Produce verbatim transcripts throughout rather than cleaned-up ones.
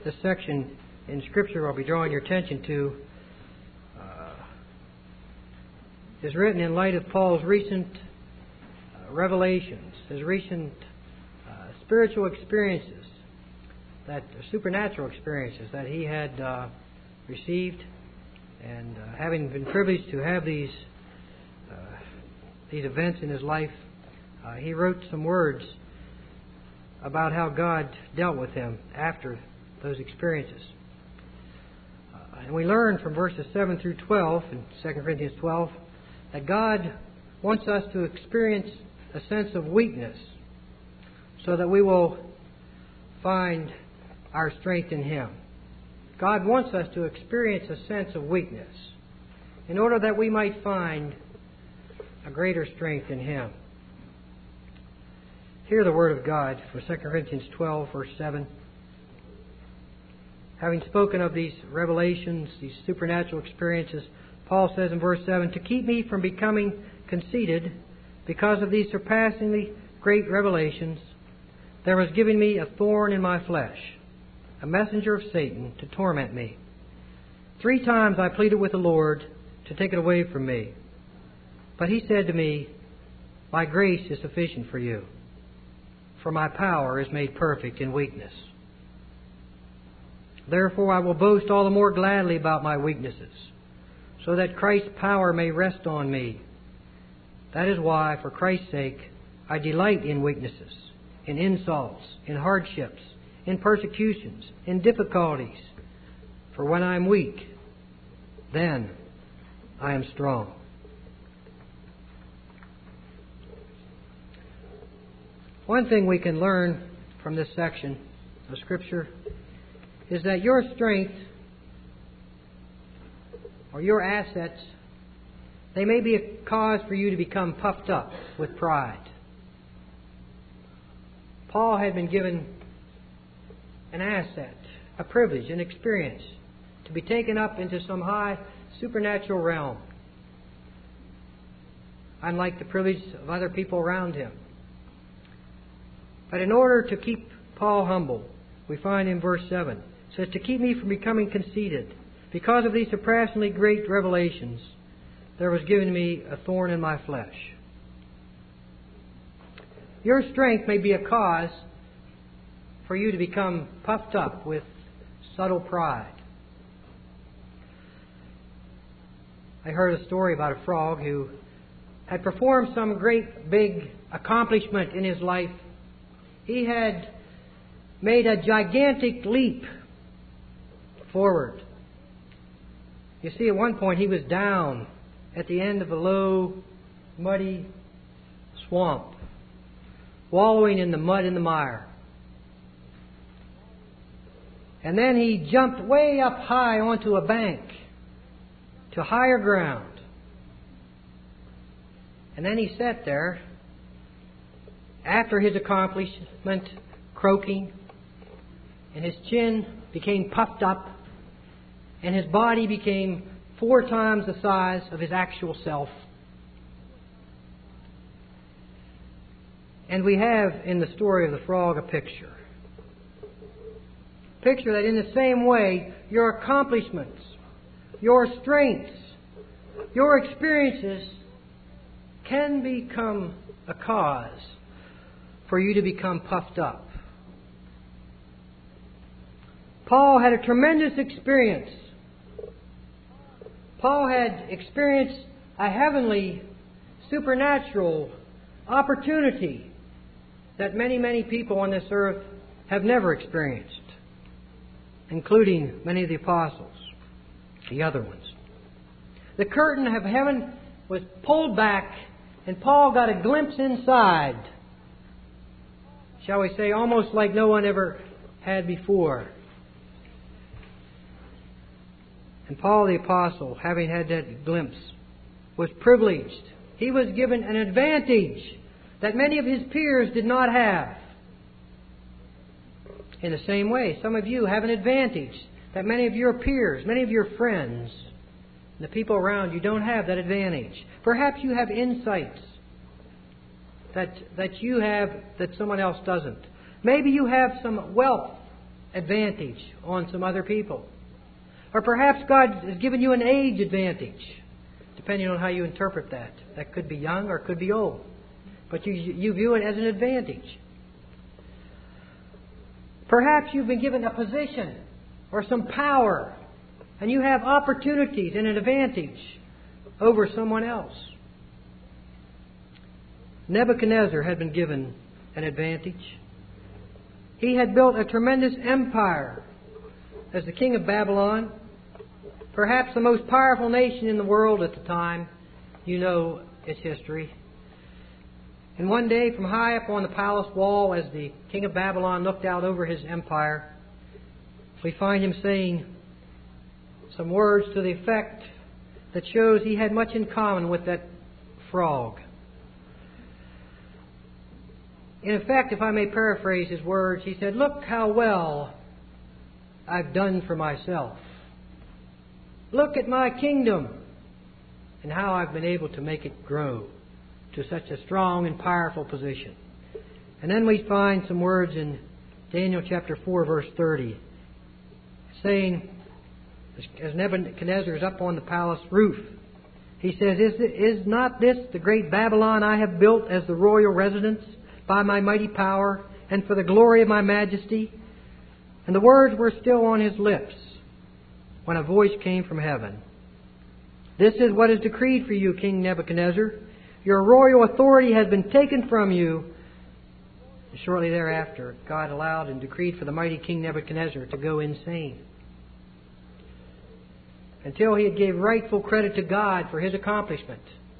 this section in Scripture I'll be drawing your attention to uh, is written in light of Paul's recent uh, revelations, his recent uh, spiritual experiences, that uh, supernatural experiences that he had uh, received, and uh, having been privileged to have these uh, these events in his life, uh, he wrote some words about how God dealt with him after those experiences. Uh, and we learn from verses seven through twelve in Second Corinthians twelve that God wants us to experience a sense of weakness so that we will find our strength in Him. God wants us to experience a sense of weakness in order that we might find a greater strength in Him. Hear the Word of God for Second Corinthians twelve, verse seven. Having spoken of these revelations, these supernatural experiences, Paul says in verse seven, "To keep me from becoming conceited because of these surpassingly great revelations, there was given me a thorn in my flesh, a messenger of Satan to torment me. Three times I pleaded with the Lord to take it away from me. But He said to me, 'My grace is sufficient for you, for my power is made perfect in weakness. Therefore I will boast all the more gladly about my weaknesses, so that Christ's power may rest on me. That is why, for Christ's sake, I delight in weaknesses, in insults, in hardships, in persecutions, in difficulties. For when I am weak, then I am strong.'" One thing we can learn from this section of Scripture is that your strength or your assets, they may be a cause for you to become puffed up with pride. Paul had been given an asset, a privilege, an experience to be taken up into some high supernatural realm, unlike the privilege of other people around him. But in order to keep Paul humble, we find in verse seven, it says, "To keep me from becoming conceited, because of these surpassingly great revelations, there was given me a thorn in my flesh." Your strength may be a cause for you to become puffed up with subtle pride. I heard a story about a frog who had performed some great big accomplishment in his life. He had made a gigantic leap forward. You see, at one point he was down at the end of a low, muddy swamp, wallowing in the mud and the mire. And then he jumped way up high onto a bank to higher ground. And then he sat there after his accomplishment, croaking, and his chin became puffed up, and his body became four times the size of his actual self. And we have in the story of the frog a picture. Picture that in the same way, your accomplishments, your strengths, your experiences can become a cause for you to become puffed up. Paul had a tremendous experience. Paul had experienced a heavenly, supernatural opportunity that many, many people on this earth have never experienced, including many of the apostles, the other ones. The curtain of heaven was pulled back, and Paul got a glimpse inside, shall we say, almost like no one ever had before. And Paul the Apostle, having had that glimpse, was privileged. He was given an advantage that many of his peers did not have. In the same way, some of you have an advantage that many of your peers, many of your friends, the people around you don't have that advantage. Perhaps you have insights that, that you have that someone else doesn't. Maybe you have some wealth advantage on some other people. Or perhaps God has given you an age advantage, depending on how you interpret that. That could be young or it could be old. But you, you view it as an advantage. Perhaps you've been given a position or some power, and you have opportunities and an advantage over someone else. Nebuchadnezzar had been given an advantage. He had built a tremendous empire as the king of Babylon, perhaps the most powerful nation in the world at the time. You know its history. And one day, from high up on the palace wall, as the king of Babylon looked out over his empire, we find him saying some words to the effect that shows he had much in common with that frog. In effect, if I may paraphrase his words, he said, "Look how well I've done for myself. Look at my kingdom and how I've been able to make it grow to such a strong and powerful position." And then we find some words in Daniel chapter four, verse thirty, saying, as Nebuchadnezzar is up on the palace roof, he says, is, is not this the great Babylon I have built as the royal residence by my mighty power and for the glory of my majesty? And the words were still on his lips when a voice came from heaven. This is what is decreed for you, King Nebuchadnezzar. Your royal authority has been taken from you. And shortly thereafter, God allowed and decreed for the mighty King Nebuchadnezzar to go insane, until he gave rightful credit to God for his accomplishment.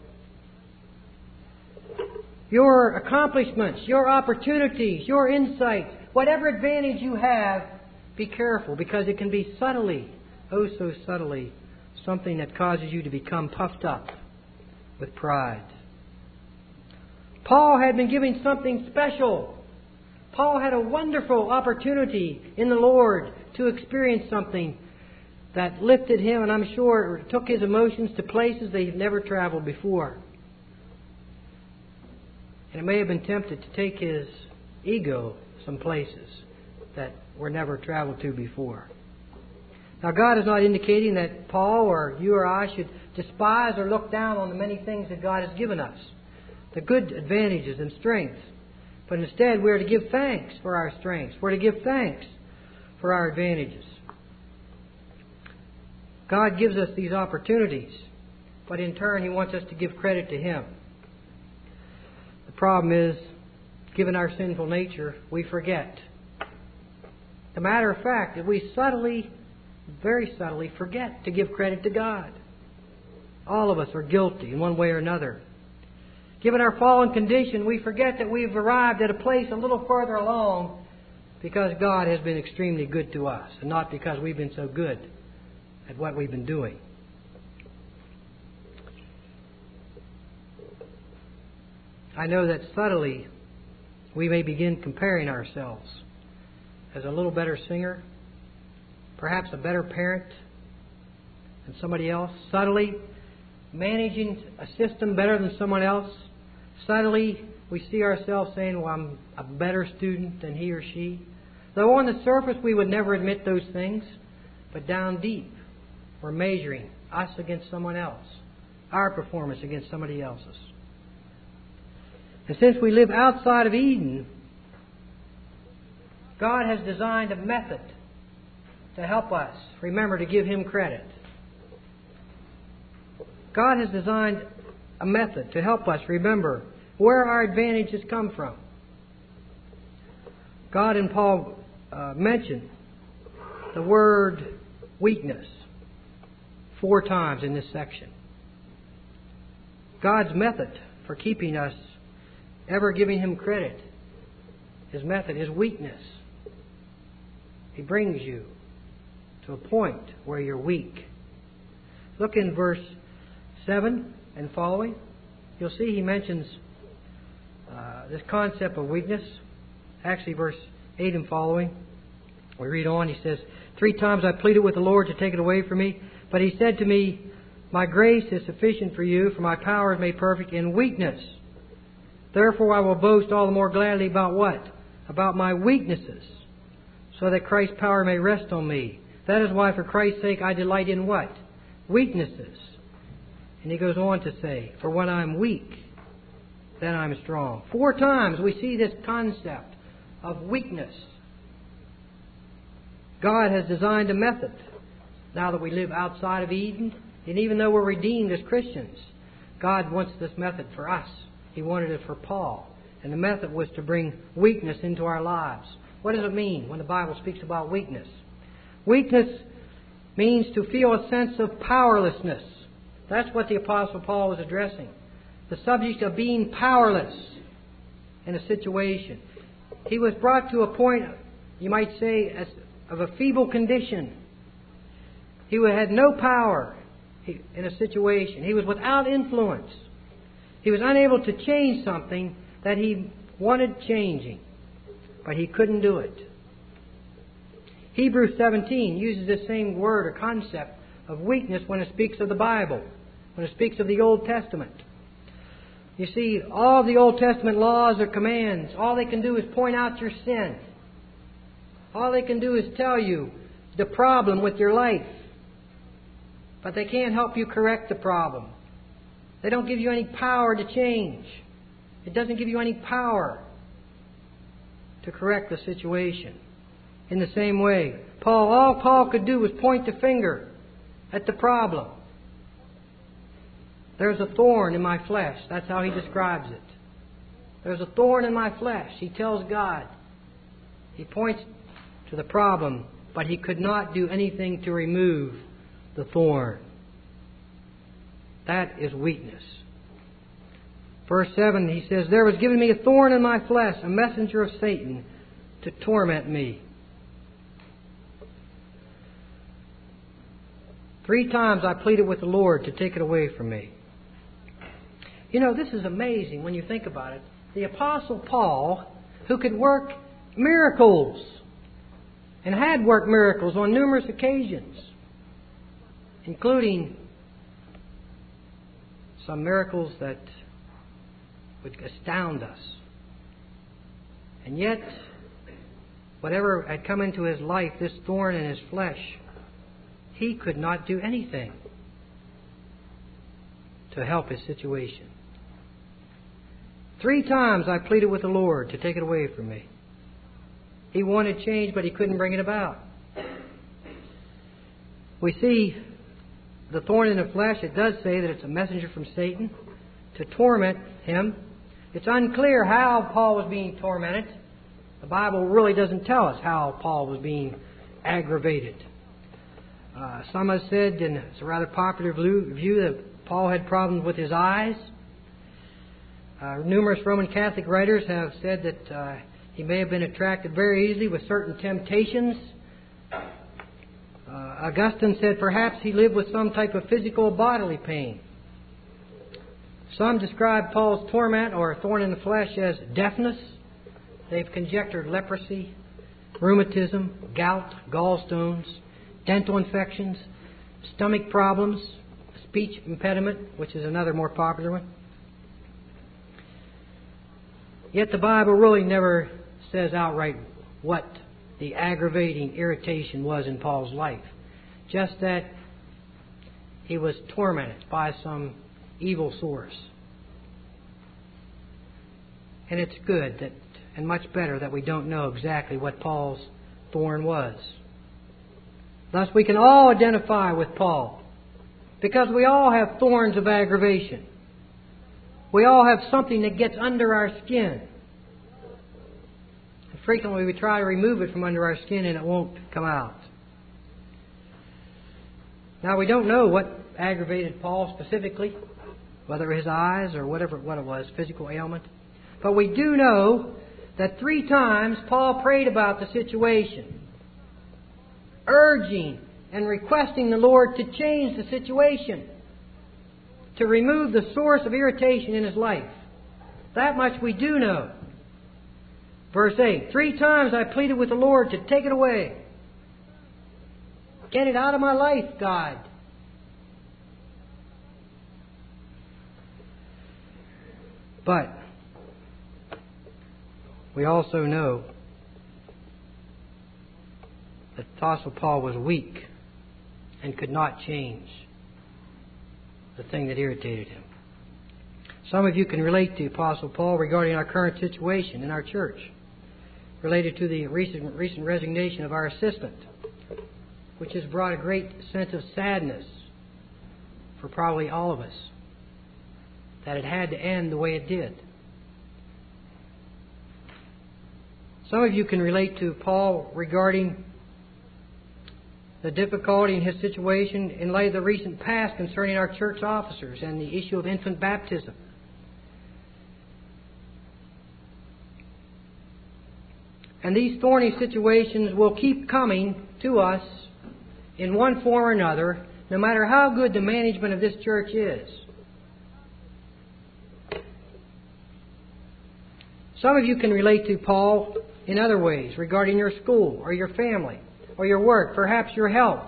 Your accomplishments, your opportunities, your insights, whatever advantage you have, be careful, because it can be subtly, oh so subtly, something that causes you to become puffed up with pride. Paul had been given something special. Paul had a wonderful opportunity in the Lord to experience something that lifted him, and I'm sure took his emotions to places they had never traveled before. And it may have been tempted to take his ego some places that were never traveled to before. Now, God is not indicating that Paul or you or I should despise or look down on the many things that God has given us, the good advantages and strengths. But instead, we are to give thanks for our strengths. We're to give thanks for our advantages. God gives us these opportunities, but in turn, He wants us to give credit to Him. The problem is, given our sinful nature, we forget. The matter of fact that we subtly, very subtly, forget to give credit to God. All of us are guilty in one way or another. Given our fallen condition, we forget that we've arrived at a place a little further along because God has been extremely good to us, and not because we've been so good at what we've been doing. I know that subtly we may begin comparing ourselves as a little better singer, perhaps a better parent than somebody else, subtly managing a system better than someone else. Subtly we see ourselves saying, well, I'm a better student than he or she. Though on the surface we would never admit those things, but down deep we're measuring us against someone else, our performance against somebody else's. And since we live outside of Eden, God has designed a method to help us remember to give Him credit. God has designed a method to help us remember where our advantages come from. God and Paul uh, mention the word weakness four times in this section. God's method for keeping us ever giving Him credit, His method is weakness. He brings you to a point where you're weak. Look in verse seven and following. You'll see he mentions uh, this concept of weakness. Actually, verse eight and following. We read on. He says, "Three times I pleaded with the Lord to take it away from me, but He said to me, my grace is sufficient for you, for my power is made perfect in weakness. Therefore I will boast all the more gladly about what? About my weaknesses, so that Christ's power may rest on me. That is why, for Christ's sake, I delight in what? Weaknesses. And he goes on to say, for when I'm weak, then I'm strong. Four times we see this concept of weakness. God has designed a method now that we live outside of Eden, and even though we're redeemed as Christians, God wants this method for us. He wanted it for Paul. And the method was to bring weakness into our lives. What does it mean when the Bible speaks about weakness? Weakness means to feel a sense of powerlessness. That's what the Apostle Paul was addressing. The subject of being powerless in a situation. He was brought to a point, you might say, as of a feeble condition. He had no power in a situation. He was without influence. He was unable to change something that he wanted changing, but he couldn't do it. Hebrews seventeen uses this same word or concept of weakness when it speaks of the Bible, when it speaks of the Old Testament. You see, all the Old Testament laws or commands, all they can do is point out your sin. All they can do is tell you the problem with your life. But they can't help you correct the problem. They don't give you any power to change. It doesn't give you any power to correct the situation. In the same way, Paul, all Paul could do was point the finger at the problem. There's a thorn in my flesh. That's how he describes it. There's a thorn in my flesh. He tells God. He points to the problem, but he could not do anything to remove the thorn. That is weakness. Verse seven, he says, there was given me a thorn in my flesh, a messenger of Satan, to torment me. Three times I pleaded with the Lord to take it away from me. You know, this is amazing when you think about it. The Apostle Paul, who could work miracles, and had worked miracles on numerous occasions, including some miracles that would astound us. And yet, whatever had come into his life, this thorn in his flesh, he could not do anything to help his situation. Three times I pleaded with the Lord to take it away from me. He wanted change, but he couldn't bring it about. We see the thorn in the flesh. It does say that it's a messenger from Satan to torment him. It's unclear how Paul was being tormented. The Bible really doesn't tell us how Paul was being aggravated. Uh, some have said, and it's a rather popular view, that Paul had problems with his eyes. Uh, numerous Roman Catholic writers have said that uh, he may have been attracted very easily with certain temptations. Uh, Augustine said perhaps he lived with some type of physical bodily pain. Some describe Paul's torment or thorn in the flesh as deafness. They've conjectured leprosy, rheumatism, gout, gallstones, dental infections, stomach problems, speech impediment, which is another more popular one. Yet the Bible really never says outright what the aggravating irritation was in Paul's life. Just that he was tormented by some evil source. And it's good that, and much better that we don't know exactly what Paul's thorn was. Thus we can all identify with Paul, because we all have thorns of aggravation. We all have something that gets under our skin. And frequently we try to remove it from under our skin and it won't come out. Now we don't know what aggravated Paul specifically, whether his eyes or whatever what it was, physical ailment. But we do know that three times Paul prayed about the situation, urging and requesting the Lord to change the situation, to remove the source of irritation in his life. That much we do know. Verse eight, three times I pleaded with the Lord to take it away. Get it out of my life, God. But we also know the Apostle Paul was weak and could not change the thing that irritated him. Some of you can relate to the Apostle Paul regarding our current situation in our church, related to the recent, recent resignation of our assistant, which has brought a great sense of sadness for probably all of us, that it had to end the way it did. Some of you can relate to Paul regarding the difficulty in his situation in light of the recent past concerning our church officers and the issue of infant baptism. And these thorny situations will keep coming to us in one form or another, no matter how good the management of this church is. Some of you can relate to Paul in other ways regarding your school or your family or your work, perhaps your health.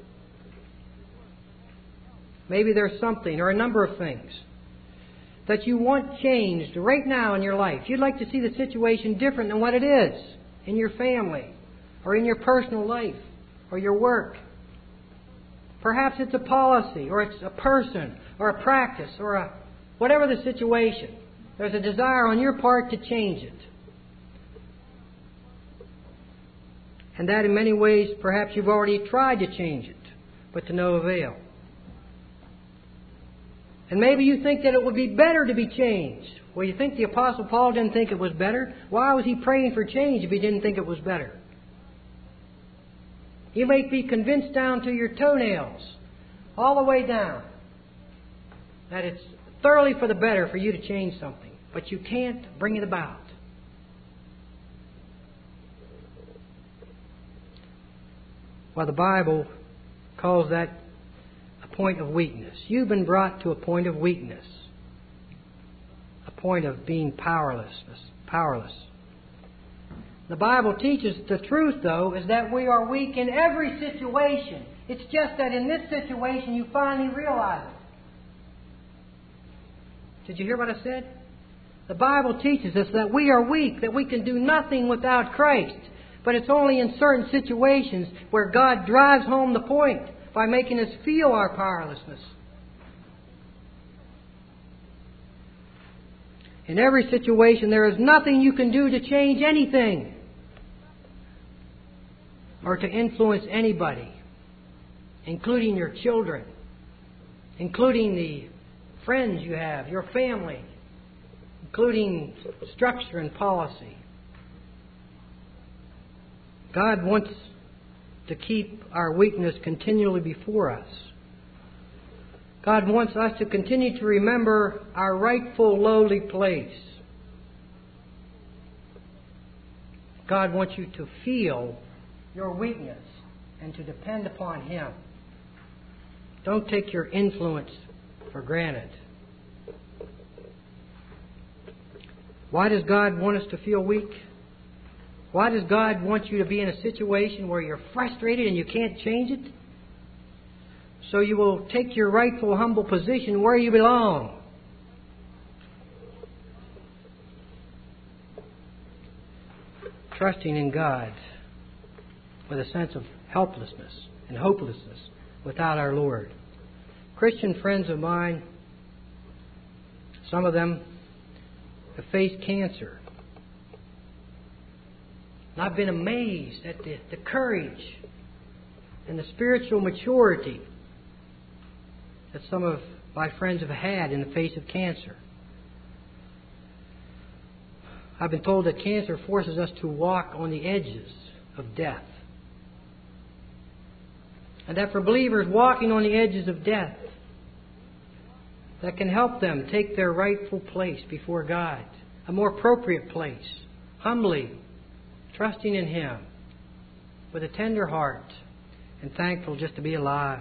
Maybe there's something or a number of things that you want changed right now in your life. You'd like to see the situation different than what it is in your family or in your personal life or your work. Perhaps it's a policy or it's a person or a practice or a whatever the situation. There's a desire on your part to change it. And that in many ways, perhaps you've already tried to change it, but to no avail. And maybe you think that it would be better to be changed. Well, you think the Apostle Paul didn't think it was better? Why was he praying for change if he didn't think it was better? You may be convinced down to your toenails, all the way down, that it's thoroughly for the better for you to change something, but you can't bring it about. Well, the Bible calls that a point of weakness. You've been brought to a point of weakness, a point of being powerless. Powerless. The Bible teaches the truth, though, is that we are weak in every situation. It's just that in this situation you finally realize it. Did you hear what I said? The Bible teaches us that we are weak, that we can do nothing without Christ. But it's only in certain situations where God drives home the point by making us feel our powerlessness. In every situation, there is nothing you can do to change anything or to influence anybody, including your children, including the friends you have, your family, including structure and policy. God wants to keep our weakness continually before us. God wants us to continue to remember our rightful lowly place. God wants you to feel your weakness and to depend upon Him. Don't take your influence for granted. Why does God want us to feel weak? Why does God want you to be in a situation where you're frustrated and you can't change it? So you will take your rightful, humble position where you belong. Trusting in God with a sense of helplessness and hopelessness without our Lord. Christian friends of mine, some of them have faced cancer. And I've been amazed at the, the courage and the spiritual maturity that some of my friends have had in the face of cancer. I've been told that cancer forces us to walk on the edges of death. And that for believers walking on the edges of death, that can help them take their rightful place before God, a more appropriate place, humbly, trusting in Him, with a tender heart, and thankful just to be alive.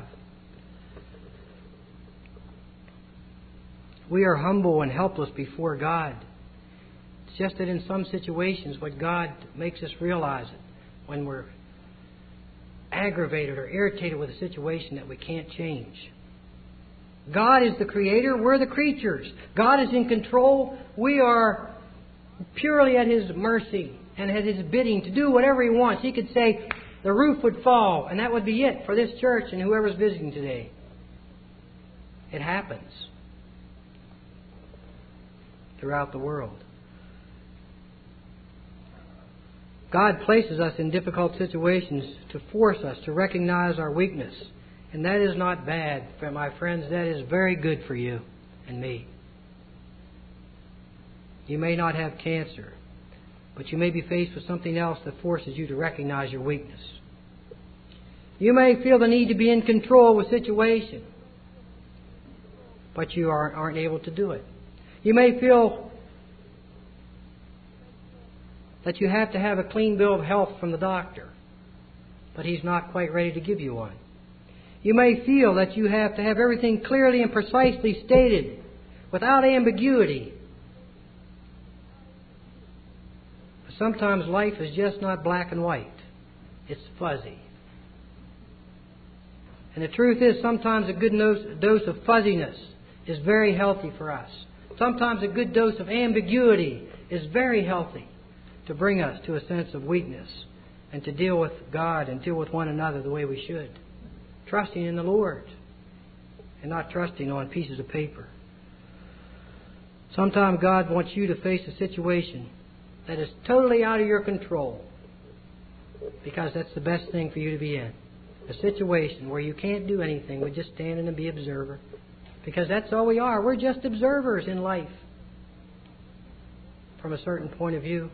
We are humble and helpless before God. It's just that in some situations what God makes us realize it when we're aggravated or irritated with a situation that we can't change. God is the Creator, we're the creatures. God is in control. We are purely at His mercy and at His bidding to do whatever He wants. He could say, the roof would fall, and that would be it for this church and whoever's visiting today. It happens throughout the world. God places us in difficult situations to force us to recognize our weakness. And that is not bad, my friends. That is very good for you and me. You may not have cancer, but you may be faced with something else that forces you to recognize your weakness. You may feel the need to be in control of a situation, but you aren't, aren't able to do it. You may feel that you have to have a clean bill of health from the doctor, but he's not quite ready to give you one. You may feel that you have to have everything clearly and precisely stated, without ambiguity. But sometimes life is just not black and white. It's fuzzy. And the truth is, sometimes a good dose of fuzziness is very healthy for us. Sometimes a good dose of ambiguity is very healthy to bring us to a sense of weakness and to deal with God and deal with one another the way we should. Trusting in the Lord and not trusting on pieces of paper. Sometimes God wants you to face a situation that is totally out of your control, because that's the best thing for you to be in. A situation where you can't do anything but just stand in and be observer. Because that's all we are. We're just observers in life from a certain point of view.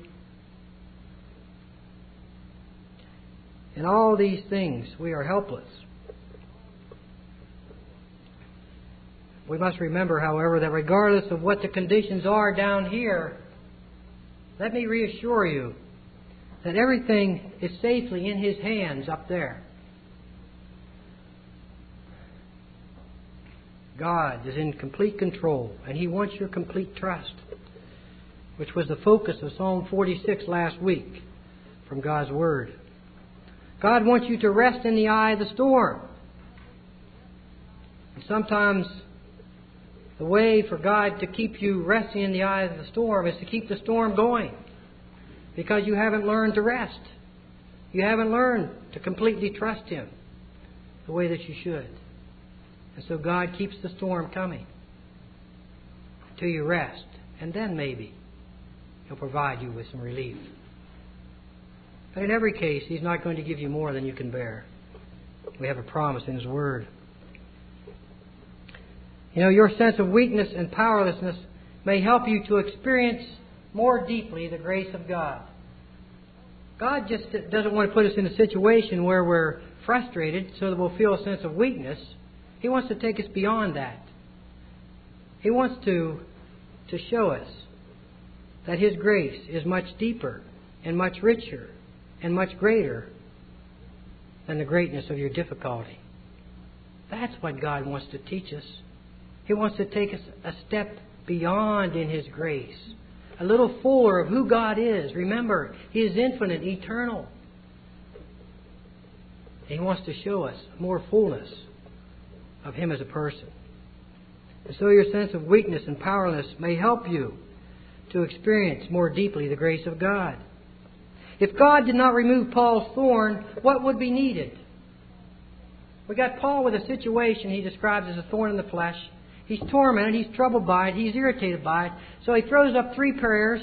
In all these things, we are helpless. We must remember, however, that regardless of what the conditions are down here, let me reassure you that everything is safely in His hands up there. God is in complete control, and He wants your complete trust, which was the focus of Psalm forty-six last week from God's Word. God wants you to rest in the eye of the storm. And sometimes the way for God to keep you resting in the eye of the storm is to keep the storm going, because you haven't learned to rest. You haven't learned to completely trust Him the way that you should. And so God keeps the storm coming until you rest, and then maybe He'll provide you with some relief. But in every case, He's not going to give you more than you can bear. We have a promise in His Word. You know, your sense of weakness and powerlessness may help you to experience more deeply the grace of God. God just doesn't want to put us in a situation where we're frustrated so that we'll feel a sense of weakness. He wants to take us beyond that. He wants to, to show us that His grace is much deeper and much richer and much greater than the greatness of your difficulty. That's what God wants to teach us. He wants to take us a step beyond in His grace, a little fuller of who God is. Remember, He is infinite, eternal. And He wants to show us more fullness of Him as a person. And so your sense of weakness and powerlessness may help you to experience more deeply the grace of God. If God did not remove Paul's thorn, what would be needed? We got Paul with a situation he describes as a thorn in the flesh. He's tormented, he's troubled by it, he's irritated by it. So he throws up three prayers.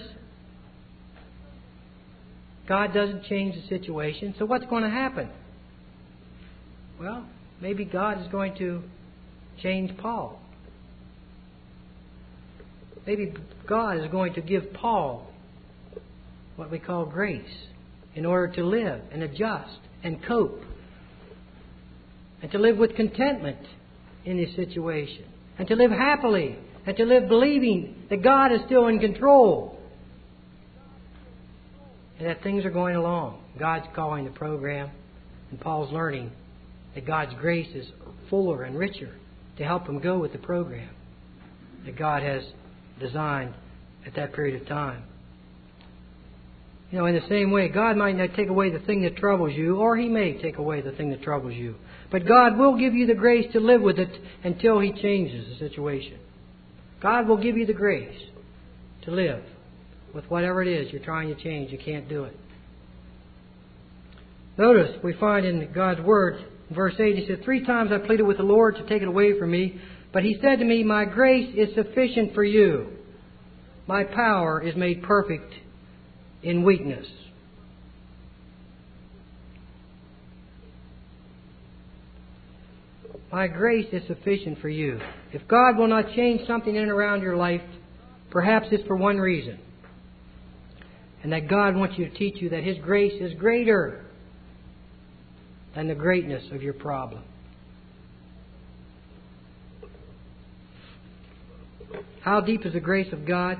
God doesn't change the situation. So what's going to happen? Well, maybe God is going to change Paul. Maybe God is going to give Paul what we call grace in order to live and adjust and cope and to live with contentment in this situation and to live happily and to live believing that God is still in control and that things are going along. God's calling the program, and Paul's learning that God's grace is fuller and richer to help him go with the program that God has designed at that period of time. You know, in the same way, God might not take away the thing that troubles you, or He may take away the thing that troubles you. But God will give you the grace to live with it until He changes the situation. God will give you the grace to live with whatever it is you're trying to change. You can't do it. Notice we find in God's Word, verse eight, He said, "Three times I pleaded with the Lord to take it away from me, but He said to me, My grace is sufficient for you. My power is made perfect in weakness." My grace is sufficient for you. If God will not change something in and around your life, perhaps it's for one reason. And that God wants you to teach you that His grace is greater than the greatness of your problem. How deep is the grace of God?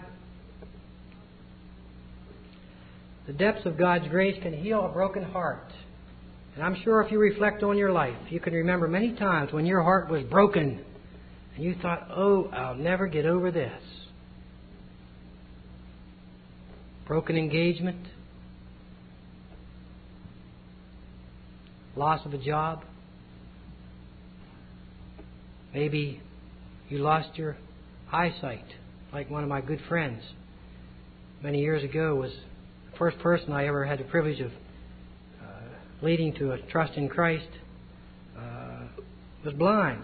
The depths of God's grace can heal a broken heart. And I'm sure if you reflect on your life, you can remember many times when your heart was broken and you thought, "Oh, I'll never get over this." Broken engagement, loss of a job, maybe you lost your eyesight, like one of my good friends many years ago was the first person I ever had the privilege of leading to a trust in Christ, uh, was blind.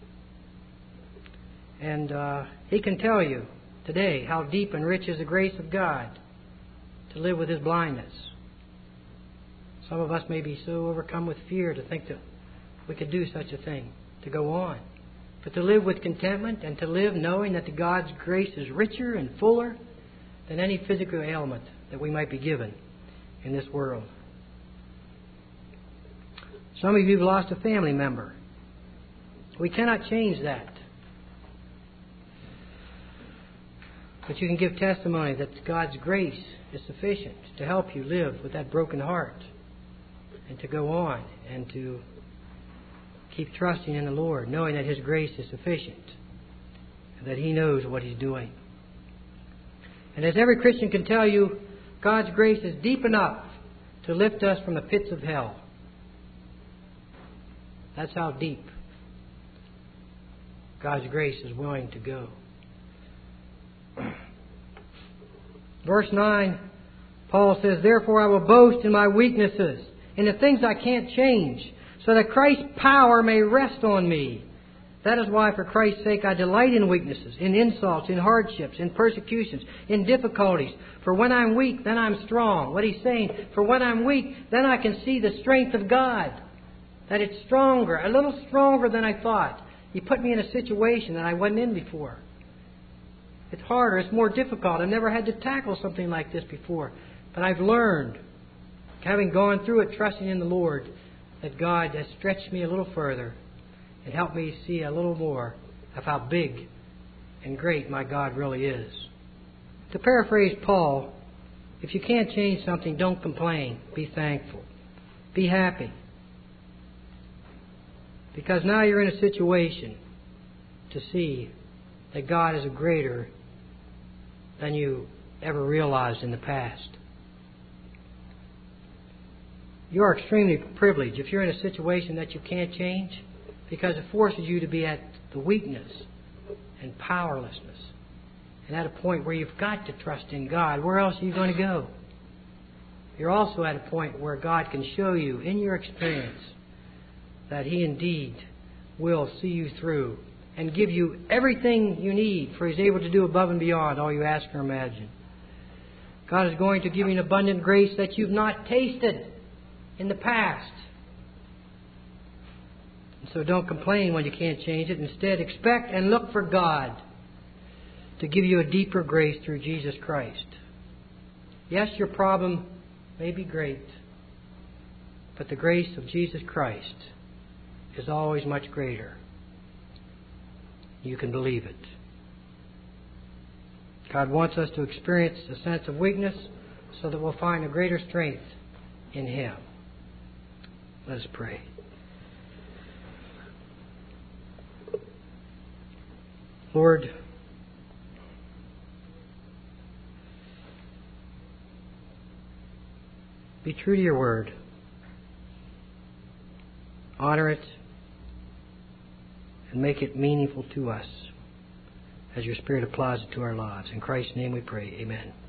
And uh, he can tell you today how deep and rich is the grace of God to live with his blindness. Some of us may be so overcome with fear to think that we could do such a thing, to go on. But to live with contentment and to live knowing that the God's grace is richer and fuller than any physical ailment that we might be given in this world. Some of you have lost a family member. We cannot change that. But you can give testimony that God's grace is sufficient to help you live with that broken heart and to go on and to keep trusting in the Lord, knowing that His grace is sufficient and that He knows what He's doing. And as every Christian can tell you, God's grace is deep enough to lift us from the pits of hell. That's how deep God's grace is willing to go. Verse nine, Paul says, "Therefore I will boast in my weaknesses, in the things I can't change, so that Christ's power may rest on me. That is why, for Christ's sake, I delight in weaknesses, in insults, in hardships, in persecutions, in difficulties. For when I'm weak, then I'm strong." What he's saying, for when I'm weak, then I can see the strength of God. That it's stronger, a little stronger than I thought. He put me in a situation that I wasn't in before. It's harder, it's more difficult. I've never had to tackle something like this before. But I've learned, having gone through it, trusting in the Lord, that God has stretched me a little further and helped me see a little more of how big and great my God really is. To paraphrase Paul, if you can't change something, don't complain. Be thankful. Be happy. Because now you're in a situation to see that God is greater than you ever realized in the past. You are extremely privileged if you're in a situation that you can't change, because it forces you to be at the weakness and powerlessness and at a point where you've got to trust in God. Where else are you going to go? You're also at a point where God can show you in your experience that He indeed will see you through and give you everything you need, for He's able to do above and beyond all you ask or imagine. God is going to give you an abundant grace that you've not tasted in the past. And so don't complain when you can't change it. Instead, expect and look for God to give you a deeper grace through Jesus Christ. Yes, your problem may be great, but the grace of Jesus Christ is always much greater. You can believe it. God wants us to experience a sense of weakness so that we'll find a greater strength in Him. Let us pray. Lord, be true to your word. Honor it and make it meaningful to us as your Spirit applies it to our lives. In Christ's name we pray. Amen.